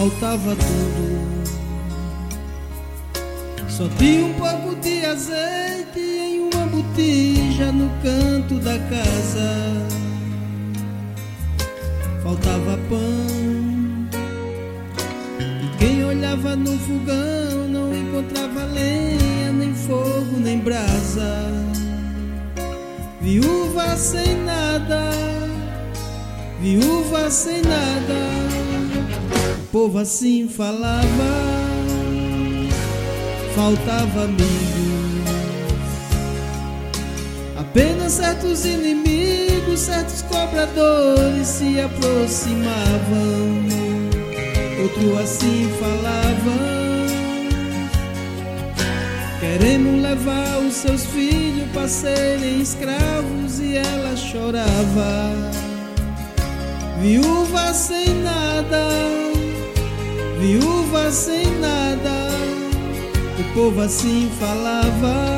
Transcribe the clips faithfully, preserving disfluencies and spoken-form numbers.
faltava tudo. Só tinha um pouco de azeite em uma botija no canto da casa. Faltava pão, e quem olhava no fogão não encontrava lenha, nem fogo, nem brasa. Viúva sem nada, viúva sem nada. O povo assim falava, faltava amigos. Apenas certos inimigos, certos cobradores se aproximavam. Outro assim falava, queremos levar os seus filhos para serem escravos, e ela chorava. Viúva sem nada, viúva sem nada. O povo assim falava.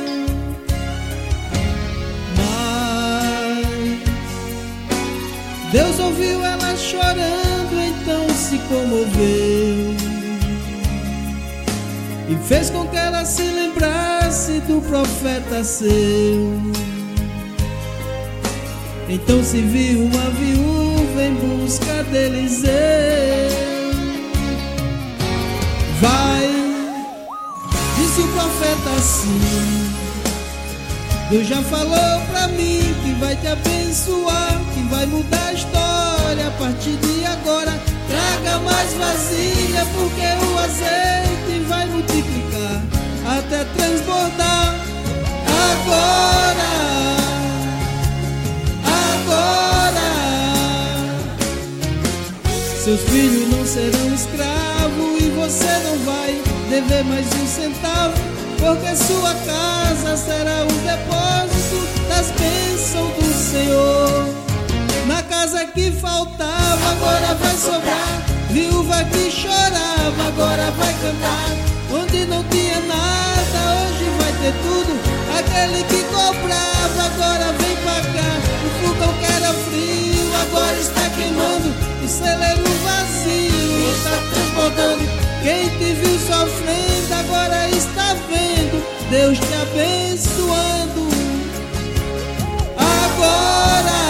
Mas Deus ouviu ela chorando, então se comoveu e fez com que ela se lembrasse do profeta seu. Então se viu uma viúva em busca de Eliseu. Vai, disse o profeta assim, Deus já falou pra mim que vai te abençoar, que vai mudar a história a partir de agora. Traga mais vasilha, porque o azeite vai multiplicar até transbordar. Agora, agora, seus filhos não serão escravos e você não vai dever mais um centavo, porque sua casa será um depósito das bênçãos do Senhor. Na casa que faltava, agora vai sobrar. Viúva que chorava, agora vai cantar. Onde não tinha nada, hoje vai ter tudo. Aquele que cobrava, agora vem pagar. O fogão que era frio, agora está queimando. O celeiro vazio está transbordando. Quem te viu sofrendo, agora está vendo Deus te abençoando. Agora,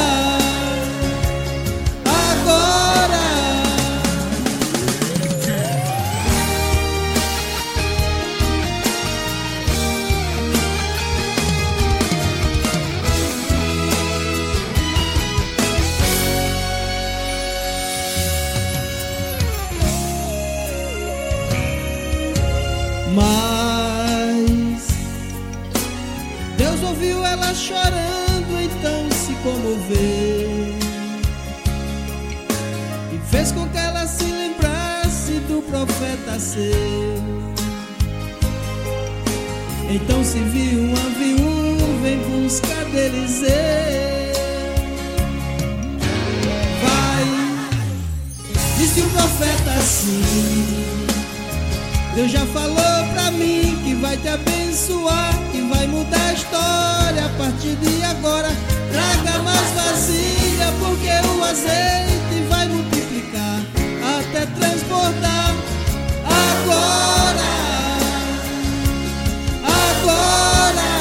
agora. Mas Deus ouviu ela chorando, então se comoveu e fez com que ela se lembrasse do profeta seu. Então se viu uma viúva em busca de Eliseu. Vai, disse o profeta assim, Deus já falou pra mim que vai te abençoar, que vai mudar a história a partir de agora. Traga mais vasilha, porque o azeite vai multiplicar até transbordar. Agora, agora,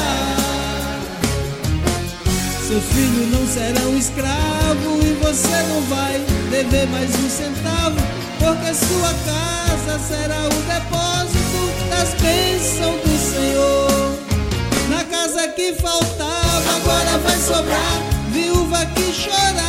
seus filhos não serão escravos e você não vai dever mais um centavo, porque sua casa será o depósito das bênçãos do Senhor. Na casa que faltava, agora vai sobrar. Viúva que chora,